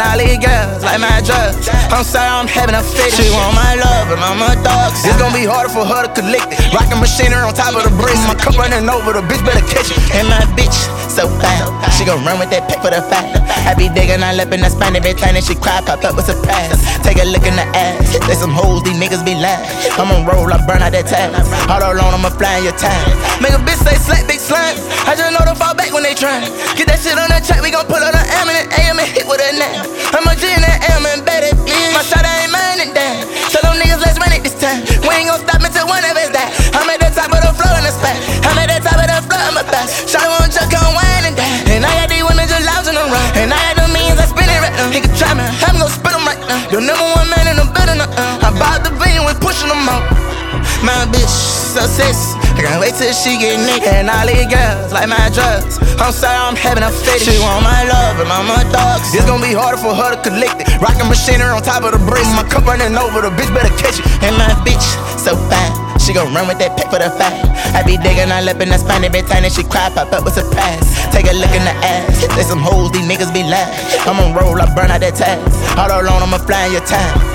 all these girls like my drugs. I'm sorry, I'm having a fit. She want my love, but I'm a dog. It's gonna be harder for her to collect it. Rockin' machinery on top of the bricks. My cup running over, the bitch better catch it. And my bitch so fine, she gon' run with that pack for the fight. I be digging all up in the spine every time that she cry, pop up with surprise. Take a look in the ass, there's some hoes, these niggas be lying. I'ma roll, I burn out that time. All alone, I'ma fly in your time. Make a bitch say slap, big slime. I just know to fall back when they try. Get that shit on the track, we gon' pull on the AM and AM and hit with a name. I'm a G in that AM and better bitch. My shot, I ain't minding down. Tell them niggas, let's run it this time. We ain't gon' stop until one of us die. I'm at the top of the floor in the spot. I'm at the top of the floor, I'm a boss. Shot won't just come whining down. And I got these women just lounging around. And I got the means, I spin it right now. Nigga try me, I'm gon' spit them right now. Your number one man in the building, I bought the vein, we pushing them out. My bitch, success. I can't wait till she get naked. And all these girls like my drugs. I'm sorry, I'm having a fetish. She want my love, and I'm a dog. It's gonna be harder for her to collect it. Rockin' machinery on top of the bricks. My cup running over, the bitch better catch it. And my bitch, so fine. She gon' run with that pack for the fight. I be digging all up in the spine every time that she cry, pop up with surprise. Take a look in the ass, there's some hoes, these niggas be lying. I'ma roll, I burn out that time. All alone, I'ma fly in your time.